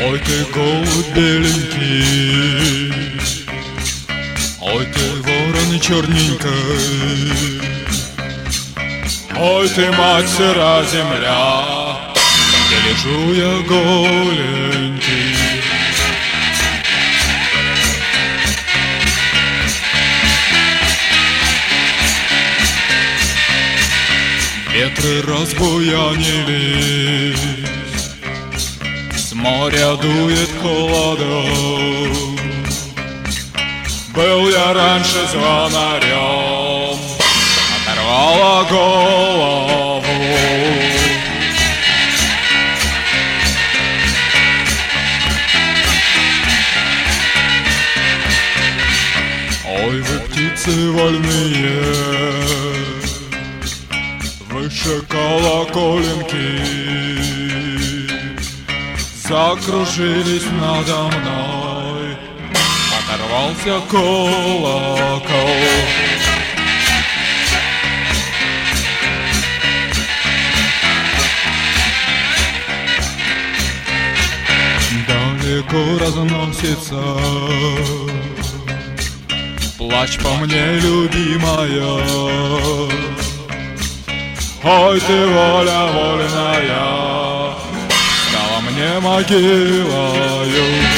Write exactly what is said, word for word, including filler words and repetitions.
Ой, ты голубь беленький, ой, ты ворон черненький, ой, ты мать сыра земля, где лежу я голенький. Ветры разбуянились, с моря дует холодом. Был я раньше звонарем, оторвала голову. Ой, вы птицы вольные, выше колоколенки, закружились надо мной, оторвался колокол. Далеко разносится плач по мне, любимая. Ой, ты воля вольная, стала мне могилою.